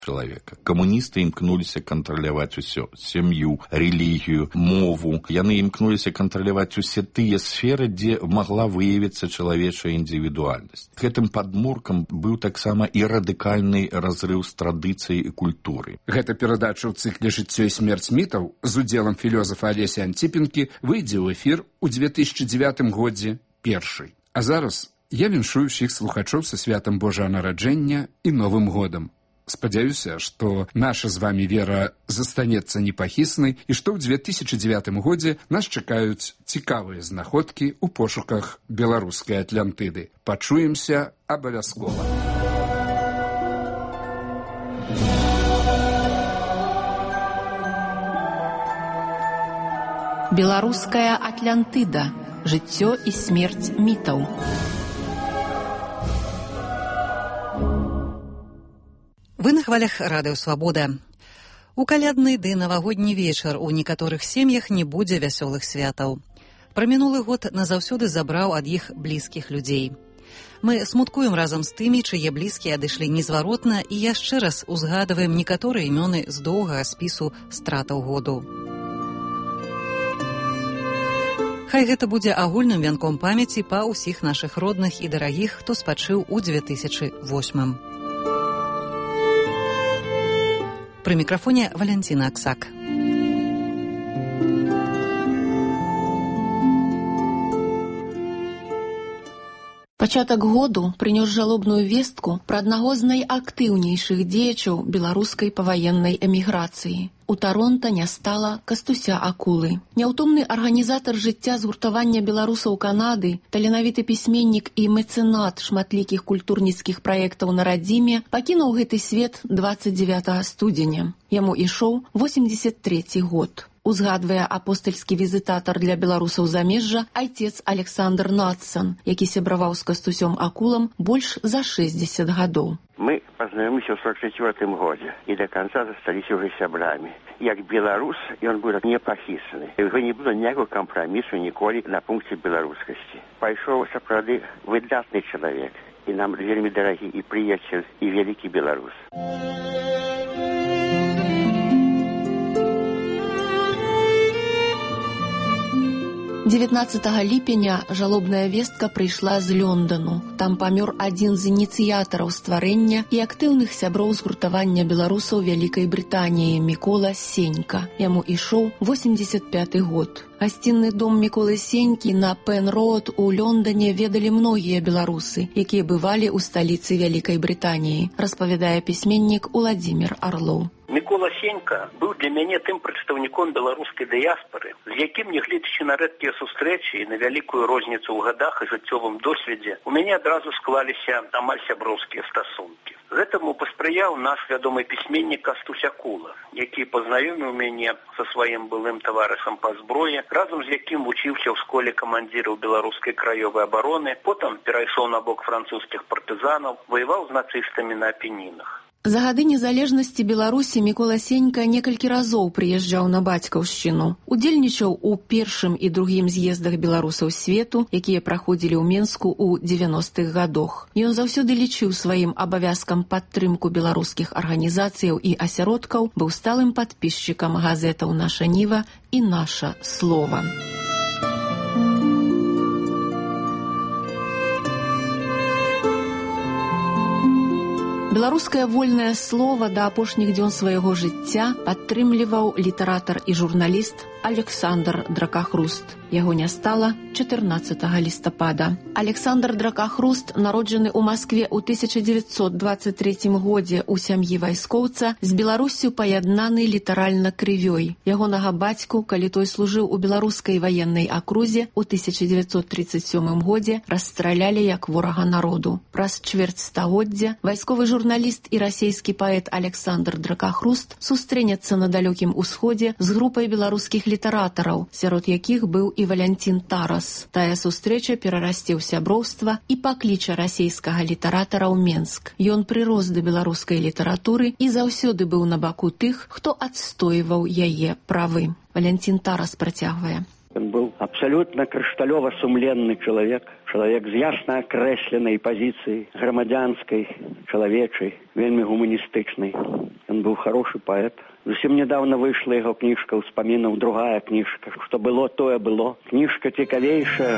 чалавека. Камуністы імкнуліся кантраляваць усё: сям'ю, рэлігію, мову. Яны імкнуліся кантраляваць усе тыя сферы, дзе магла выявіцца чалавечая індывідуальнасць. Гэтым падмуркам быў таксама і радыкальны разрыў з традыцыяй і культуры. Гэта перадача ў цыкле «Жыццё і смерць мітаў» з удзелам філёзафа Алесі Антіпенкі выйдзе ў эфір у 2009 годзе першай. А зараз я віншую ўсіх слухачоў са святам Божага нараджэння і Новым годам. Спадзяюся, што наша з вамі вера застанецца непахіснай і што ў 2009 годзе нас чакаюць цікавыя знаходкі ў пошуках беларускай Атлантыды. Пачуемся абавязкова. Беларуская Атлантыда. Жыццё і смерць мітаў. Вы на хвалях радыё «Свабода». У калядны ды навагодні вечар у некаторых сем'ях не будзе вясёлых святаў. Пра мінулы год назаўсёды забраў ад іх блізкіх людзей. Мы смуткуем разам з тымі, чые блізкія адышлі незваротна, і яшчэ раз узгадваем некаторыя імёны з доўгага спісу стратаў году. Хай гэта будзе агульным вянком памяці па ўсіх нашых родных і дарагіх, хто спачыў у 2008. Пры мікрафоне Валянціна Аксак. Пачатак году прынёс жалобную вестку пра аднаго з найактыўнейшых дзеячаў беларускай паваеннай эміграцыі. У Таронта не стала Кастуся Акулы. Няўтомны арганізатар жыцця згуртавання беларусаў Канады, таленавіты пісьменнік і мэцэнат шматлікіх культурніцкіх праектаў на радзіме, пакінуў гэты свет 29 студзеня. Яму ішоў 83 год. Узгадвае апостальскі візітатар для беларусаў замежжа айцец Александр Надсон, які сябраваў з Кастусём Акулам больш за 60 гадоў. Мы познаёмились в 44 году и до конца застались уже сябрами. Як белорус, он был непахисаны. И не было никакого компромиссу николи на пункте белорусскости. Пошел, сапрады, выдатный человек. И нам вельми дорогий и приятель, и великий белорус. 19 ліпеня жалобная вестка прыйшла з Лёндану. Там памёр адзін з ініцыятараў стварэння і актыўных сяброў згуртавання беларусаў Вялікай Брытаніі Мікола Сенька. Яму ішоў 85 год. Гасцінны дом Міколы Сенькі на Пен-Роуд у Лёндане ведалі многія беларусы, якія бывалі ў сталіцы Вялікай Брытаніі, распавядае пісьменнік Уладзімір Арлоў. Мікола Сенька быў для мяне тым прадстаўніком беларускай дыяспары, з якім, нягледзячы на рэдкія сустрэчы і на вялікую розніцу ў гадах і жыццёвым досведзе, у мяне адразу склаліся амаль сяброўскія стасункі. Гэтаму паспрыяў наш вядомы пісьменнік Кастусь Акула, які пазнаёміў мяне са сваім былым таварышам па зброі, разам з якім вучыўся ў школе камандзіраў беларускай краёвай абароны, потым перайшоў на бок французскіх партызанаў, ваяваў з нацыстамі на Апенінах. За гады незалежнасці Беларусі Мікола Сенька некалькі разоў прыязджаў на бацькаўшчыну. Удзельнічаў у першым і другім з'ездах беларусаў свету, якія праходзілі ў Менску ў 90-х гадах. Ён заўсёды лічыў сваім абавязкам падтрымку беларускіх арганізацыяў і асяродкаў, быў сталым падпісчыкам газетаў «Наша Ніва» і «Наша Слова». Беларускае вольнае слова да апошніх дзён свайго жыцця падтрымліваў літаратар і журналіст Александр Дракахруст. Яго не стала 14 лістапада. Александр Дракахруст, народжаны ў Маскве ў 1923 годзе ў сям'і вайскоўца, з Беларуссю паяднаны літаральна крывёй. Ягонага бацьку, калі той служыў у беларускай ваеннай акрузе, у 1937 годзе расстралялі як ворага народу. Праз чвэрць стагоддзя вайсковы журналіст і расейскі паэт Александр Дракахруст сустрэнецца на далёкім усходзе з групай беларускіх літаратараў, сярод якіх быў і Валянцін Тарас. Тая сустрэча перарасце ў сяброўства і пакліча расейскага літаратара ў Менск. Ён прырос да беларускай літаратуры і заўсёды быў на баку тых, хто адстойваў яе правы. Валянцін Тарас працягвае. Он был абсолютно абсолютно крышталёва-сумленны чалавек, чалавек з ясна акрэсленай пазіцыяй грамадзянскай, чалавечай, вельмі гуманістычнай. Ён быў хорошы паэт. Зусім недавно выйшла яго кніжка ўспамінаў, другая кніжка. Што было, тое было. Кніжка цікавейшая.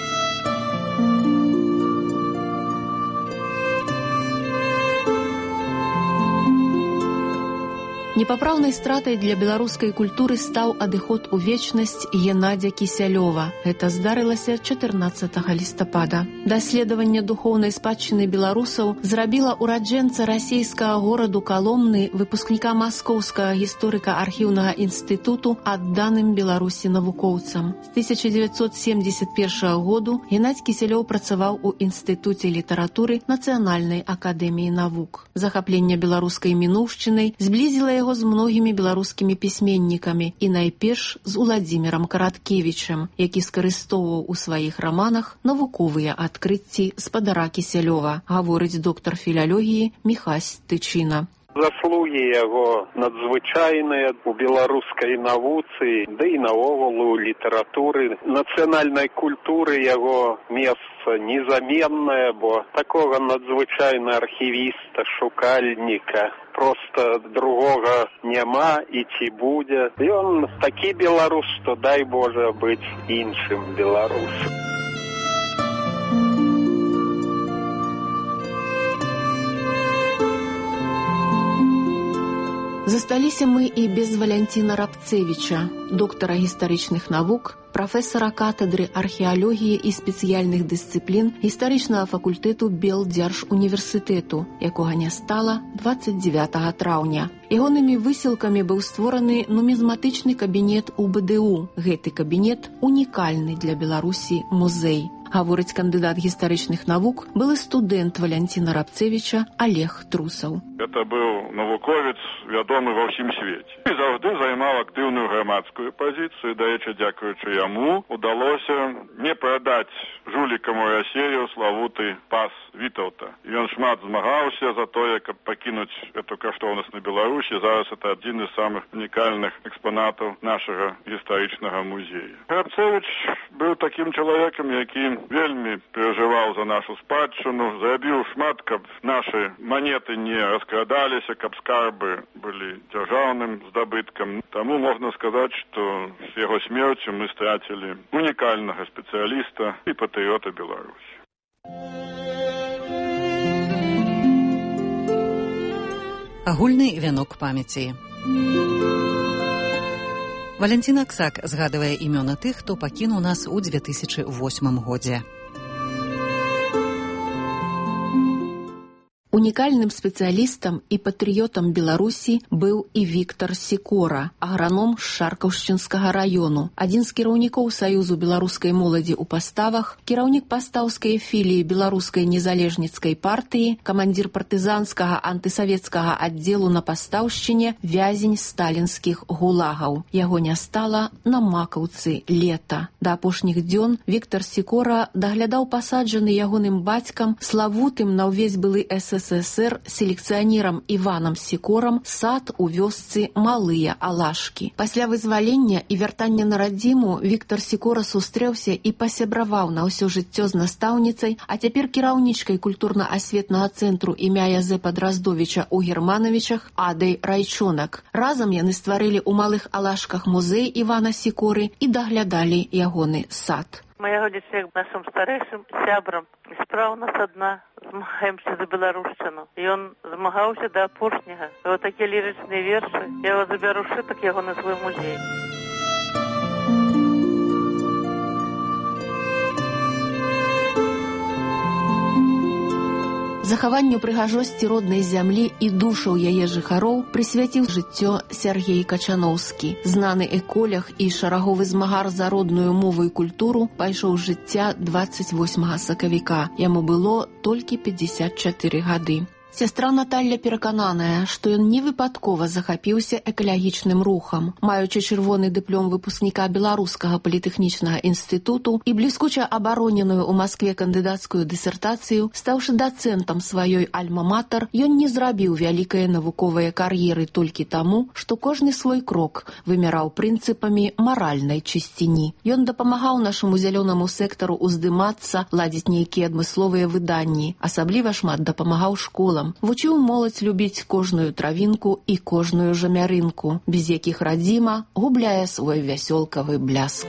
Непапраўнай стратай для беларускай культуры стаў адыход у вечнасць Геннадзя Кісялёва. Гэта здарылася 14 лістапада. Даследаванне духоўнай спадчыны беларусаў зрабіла ураджэнца расійскага гораду Каломны, выпускніка Маскоўскага гісторыка-архіўнага інстытуту, адданым Беларусі навукоўцам. З 1971 году Геннадзь Кісялёў працаваў у Інстытуце літаратуры Нацыянальнай акадэміі навук. Захапленне беларускай мінуўшчынай зблізіла яго з многімі беларускімі пісьменнікамі і найперш з Уладзімірам Караткевічам, які скарыстоўваў у сваіх раманах навуковыя адкрыцці спадара Кісялёва, гаворыць доктар філалогіі Міхась Тычына. Заслугі яго надзвычайныя у беларускай навуцы, да і наогул у літаратуры, нацыянальнай культуры яго месца незаменнае, бо такога надзвычайна архівіста, шукальніка просто другога няма і ці будзе. Ён такі беларус, што дай Божа быць іншым беларусам. Засталіся мы і без Валянціна Рабцевіча, доктара гістарычных навук, прафесара катедры археалогіі і спецыяльных дысцыплін гістарычнага факультэту Белдзяржуніверсітэту, якога не стала 29 траўня. Ягонымі высілкамі быў створаны нумізматычны кабінет УБДУ. Гэты кабінет унікальны для Беларусі музей. Гаворыць кандыдат гістарычных навук, былы студэнт Валянціна Рабцевіча Олег Трусаў. Это быў навуковец, вядомы ва ўсім свеце. І заўжды займаў актыўную грамадскую пазіцыю. Дарэчы, дзякуючы яму удалося не прадаць жулікам у Расею славуты пас Вітаўта. Ён шмат змагаўся за тое, каб пакінуць эту каштоўнасць на Беларусі. Зараз это адзін з самых унікальных экспанатаў нашага гістарычнага музея. Рабцевіч быў такім чалавекам, які вельмі перажываў за нашу спадчыну, зрабіў шмат, каб нашы манеты не раскрадаліся, каб скарбы былі дзяржаўным здабыткам. Таму можна сказаць, што з яго смерцю мы страцілі унікальнага спецыяліста і патрыёта Беларусі. Агульны вянок памяці. Валянцін Аксак згадвае імёны тых, хто пакінуў нас у 2008 годзе. Унікальным спецыялістам і патрыётам Беларусі быў і Віктор Сікора, аграном з Шаркаўшчынскага раёну, адзін з кіраўнікоў Саюзу беларускай моладзі ў паставах, кіраўнік пастаўскай філіі Беларускай незалежніцкай партыі, камандзір партызанскага антысавецкага аддзелу на Пастаўшчыне, вязень сталінскіх гулагаў. Яго не стала на Макаўцы лета. Да апошніх дзён Віктор Сікора даглядаў пасаджаны ягоным бацькам, славутым на ўвесь былы СССР селекцыянерам Іванам Сікорам сад у вёсцы Малыя Алашкі. Пасля вызвалення і вяртання на радзіму Віктор Сікора сустрэўся і пасябраваў на ўсё жыццё з настаўніцай, а цяпер кіраўнічкай культурна-асветнага цэнтру імя Язэпа Драздовіча ў Германовичах Адай Райчонак. Разам яны стварылі ў Малых Алашках музей Івана Сікоры і даглядалі ягоны сад. Моя дзяцей нашым старэйшым сябрам. Справа у нас адна. Змагаемся за беларушчыну. Ён змагаўся да апошняга. Вот такія лірычныя вершы. Я его забяру шытак яго на свой музей. Захаванню прыгажосці роднай зямлі і душаў яе жыхароў прысвяціў жыццё Сяргей Качаноўскі. Знаны эколог і шараговы змагар за родную мову і культуру пайшоў з жыцця 28 сакавіка. Яму было толькі 54 гады. Сястра Наталля перакананая, што ён невыпадкова захапіўся экалагічным рухам. Маючы чырвоны дыплом выпускніка Беларускага політэхнічнага інстытуту і бліскуча абароненую ў Маскве кандыдацкую дысертацыю, стаўшы дацэнтам сваёй альма-матер, ён не зрабіў вялікае навуковыя кар'еры толькі таму, што кожны свой крок вымяраў прынцыпамі маральнай чысціні. Ён дапамагаў нашаму зялёнаму сектару уздымацца, ладзіць нейкія адмысловыя выданні, асабліва шмат дапамагаў школам. Вучыў моладзь любіць кожную травінку і кожную жамярынку, без якіх радзіма губляе свой вясёлкавы бляск.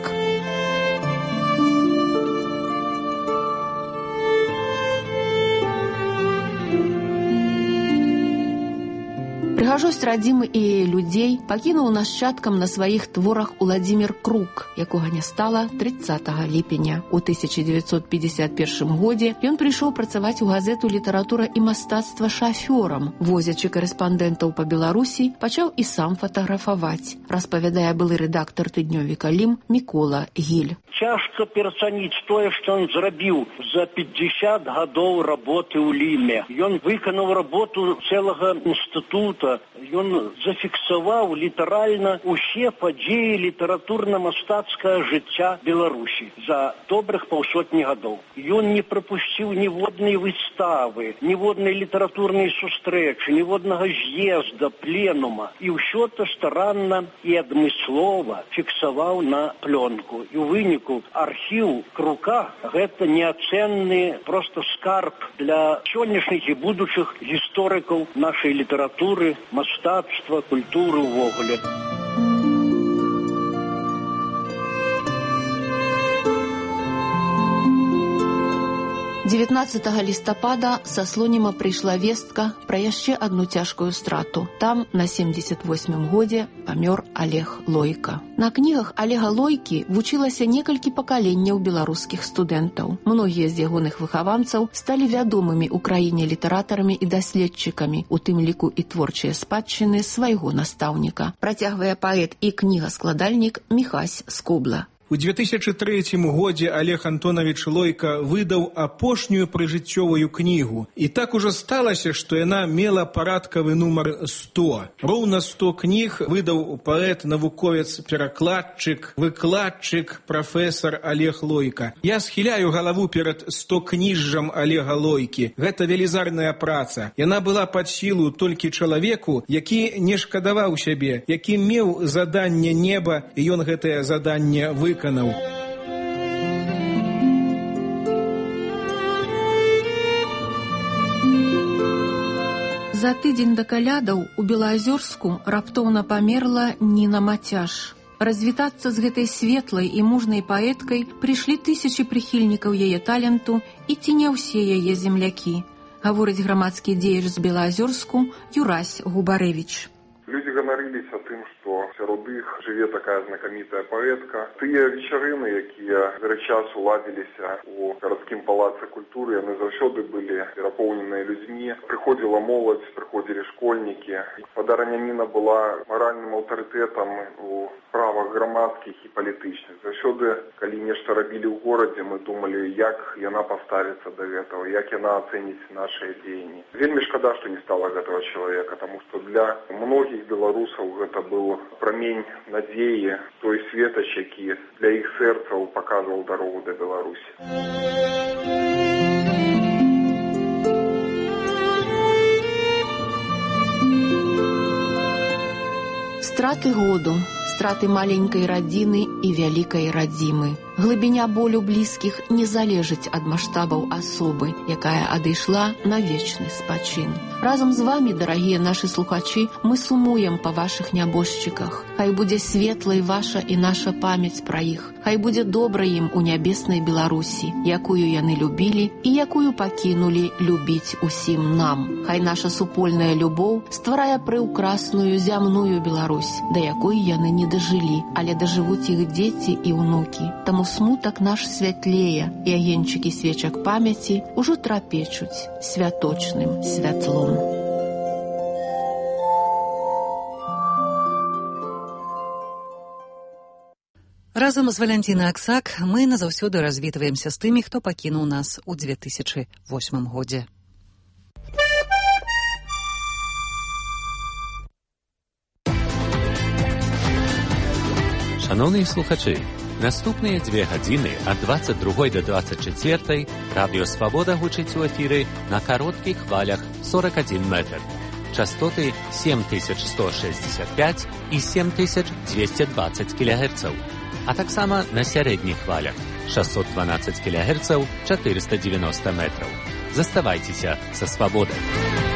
Прыгажосць радзімы і людзей пакінуў нашчадкам на сваіх творах Уладзімір Крук, якога не стала 30 ліпеня. У 1951 годзе ён прыйшоў працаваць у газету «Літаратура і мастацтва» шафёрам. Возячы карэспандэнтаў па Беларусі, пачаў і сам фатаграфаваць, распавядае былы рэдактар тыднёвіка «Лім» Мікола Гіль. Цяжка перацаніць тое, што ён зрабіў за 50 гадоў работы ў Ліме. Ён выканаў работу цэлага інстытута. Ён зафіксаваў літаральна усе падзеі літаратурна-мастацкага жыцця Беларусі за добрых паўсотні гадоў. Ён не прапусціў ніводнай выставы, ніводнай літаратурнай сустрэчы, ніводнага з'езда, пленума. І ўсё то старанна і адмыслова фіксаваў на плёнку. І ў выніку архіў Крука – гэта неацэнны проста скарб для сённяшніх і будучых гісторыкаў нашай літаратуры, мастацтва, культуры ўвогуле. 19 лістапада са Слоніма прыйшла вестка пра яшчэ адну цяжкую страту. Там на 78-м годзе памёр Олег Лойка. На кнігах Олега Лойкі вучылася некалькі пакаленняў беларускіх студэнтаў. Многія з ягоных выхаванцаў сталі вядомымі ў краіне літаратарамі і даследчыкамі, у тым ліку і творчыя спадчыны свайго настаўніка. Працягвае паэт і кнігаскладальнік Міхась Скобла. У 2003 годзе Олег Антонович Лойка выдаў апошнюю прыжыццёвую кнігу. І так ужо сталася, што яна мела парадкавы нумар 100. Роўна 100 кніг выдаў паэт, навуковец, перакладчык, выкладчык, прафесар Олег Лойка. Я схіляю галаву перад 100 кніжжам Олега Лойкі. Гэта велізарная праца. Яна была пад сілу толькі чалавеку, які не шкадаваў сябе, які меў заданне неба, і ён гэтае заданне выканаў. За тыдзень да калядаў у Белаазёрску раптоўна памерла Ніна Мацяж. Развітацца з гэтай светлай і мужнай паэткай прыйшлі тысячы прыхільнікаў яе таленту, і ці не ўсе яе землякі, гаворыць грамадскі дзеяч з Белаазёрску Юрась Губарэвіч. Люди ганарыліся тым, што сярод іх жыве такая знакамітая паэтка. Тыя вечарыны, якія за часу ладзіліся у гарадскім палацы культуры, яны заўсёды былі перапоўненыя людзьмі. Прыходзіла моладзь, прыходзілі школьнікі. Спадарня Ніна была маральным аўтарытэтам у справах грамадскіх і палітычных. Заўсёды, калі нешта рабілі ў горадзе, мы думалі, як яна паставіцца да гэтага, як яна ацэніць нашыя дзеянні. Вельмі шкада, што не стала гэтага чалавека, таму што для многіх беларусаў гэта быў прамень надзеі, той светач, які для іх сэрцаў паказваў дарогу да Беларусі. Страты году, страты маленькай радзіны і вялікай радзімы. Глыбіня болю блізкіх не залежыць ад маштабаў асобы, якая адышла на вечны спачын. Разам з вамі, дарагія нашы слухачы, мы сумуем па вашых нябожчыках. Хай будзе светлай ваша і наша памяць пра іх. Хай будзе добра ім у нябеснай Беларусі, якую яны любілі і якую пакінулі любіць усім нам. Хай наша супольная любоў стварае прыўкрасную зямную Беларусь, да якой яны не дажылі, але дажывуць іх дзеці і ўнукі. Таму смутак наш святлее, і агеньчыкі свечак памяці ўжо трапечуць святочным святлом. Разам з Валянцінай Аксак мы назаўсёды развітваемся з тымі, хто пакінуў нас у 2008 годзе. Шановні слухачі, наступні 2 години від 22 до 24 Радіо Свобода гучить у ефірі на коротких хвилях 41 метр. Частоти 7165 і 7220 кГц, а так само на середніх хвилях 612 кГц 490 метрів. Заставайтеся со свободой.